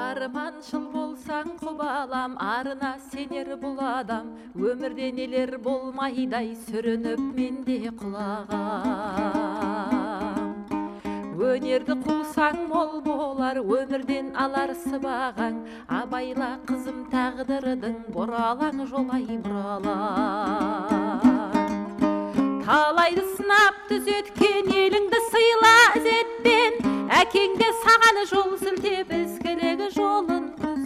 Арманшыл болсаң құбалам, арына сенер бұл адам. Өмірде нелер болмайдай, сүрініп менде құлағам. Өнерді қусаң мол болар, өмірден алар сыбағаң. Абайла қызым тағдырдың, бұралаң жолай бұралаң. Талайды сынап түзеткен, еліңді сыйла ізетпен. Әкеңде саған жол сілтеп, ізгілігі жолын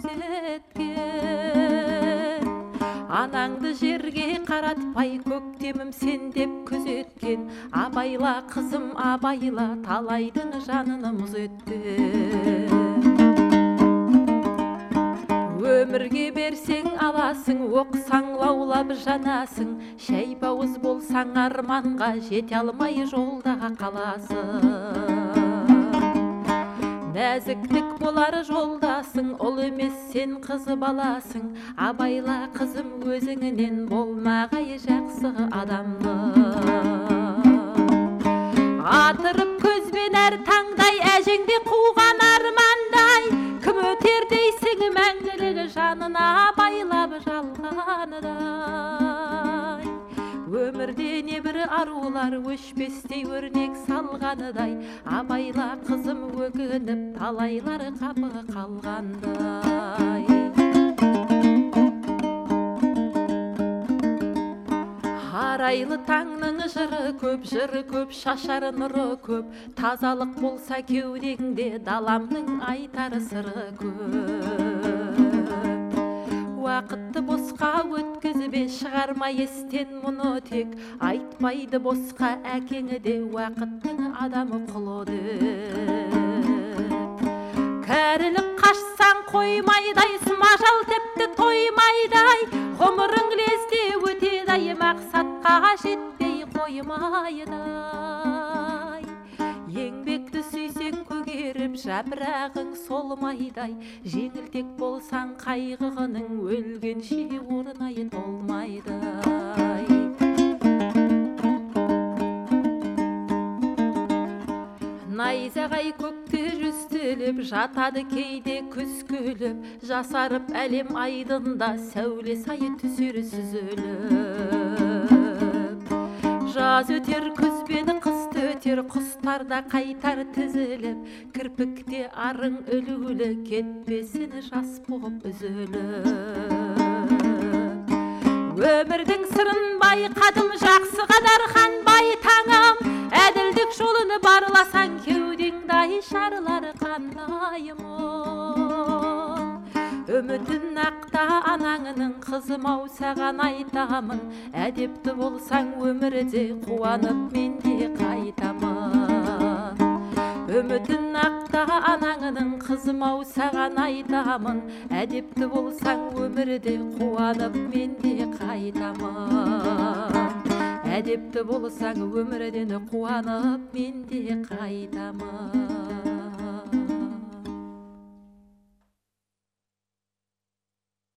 көрсеткен. Анаңды жерге қаратпай, көктемім сен деп күзеткен. Абайла қызым абайла, талайдың жанын мұз етпен. Өмірге берсең аласың, оқсаң лаулап жанасың. Шәйбауыз болсаң арманға, жете алмай жолдаға қаласың. Нәзіктік болар жолдасың, ұл емес сен қызы баласың. Абайла қызым өзіңнен болмағай жақсы адамды. Атырып көзбен әр таңдай, әжеңде қуған армандай. Кім өтер дейсің мәңгілігі жанына, байлап жалғаныдай. Өмірде небір арулар өшпестей өрнек салғаныдай. Абайла қызым өкініп, талайлар қапы қалғандай. Арайлы таңның жыры көп, шашар нұры көп. Тазалық болса кеудеңде, даламның айтар сыры көп. Уақытты босқа өткізбе, шығарма естен мұны тек. Айтпайды босқа әкеңі де, уақыттың адамы құлы. Кәрілік қашсаң қоймайдай, смажал тепті тоймайдай. Ғұмырың лезде өтедай, мақсатқа жетпей қоймайдай. Еңбекті сүйсең көгеріп, жапырағың солмайдай. Жеңілтек болсаң қайғының, өлгенше орнай толмайдай. Найзағай көкте жүстіліп, жатады кейде күз күліп. Жасарып әлем айдында, сәуле сайы түсер сүзіліп. Жаз өтер, күз бен қысты өтер, құстарда қайтар тізіліп. Кірпікте арың үлілі, кетпесін жас болып үзіліп. Өмірдің сырын байқадым, жақсы қадархан бай таңым. Әділдік жолыны барласаң, кеудеңдай шарылар қандайымы. Үмітін ақта анаңының, қызым-ау саған айтамын. Әдепті болсаң өмірде, қуанып менде қайтамын. Үмітін ақта анаңының, қызым-ау саған айтамын. Әдепті болсаң өмірде, қуанып менде қайтамын. Әдепті болсаң өмірден, қуанып менде қайтамын.